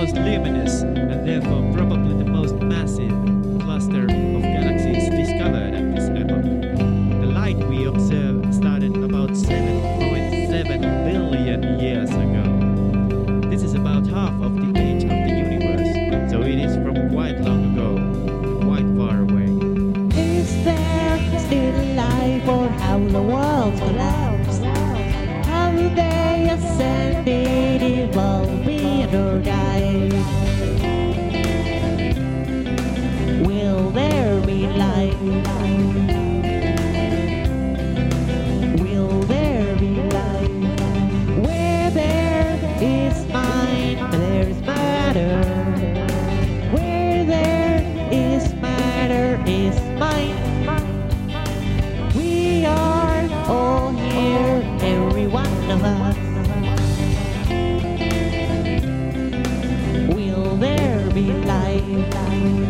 most luminous and therefore probably the most massive cluster of galaxies discovered at this epoch. The light we observe started about 7.7 billion years ago. This is about half of the age of the universe, so it is from quite long ago, quite far away. Is there still life or how the world collapsed? How they ascended, evolved or died? Will there be life? Will there be life? Where there is mind, there is matter. Where there is matter is mind. We are all here, every one of us. Will there be life?